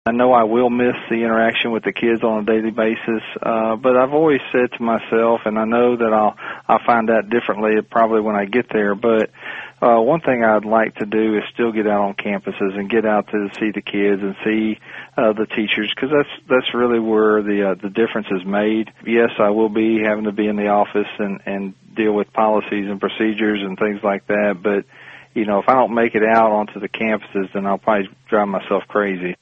I know I will miss the interaction with the kids on a daily basis, but I've always said to myself, and I know that I'll find out differently probably when I get there, but one thing I'd like to do is still get out on campuses and get out to see the kids and see the teachers, because that's really where the difference is made. Yes, I will be having to be in the office and deal with policies and procedures and things like that, but if I don't make it out onto the campuses, then I'll probably drive myself crazy.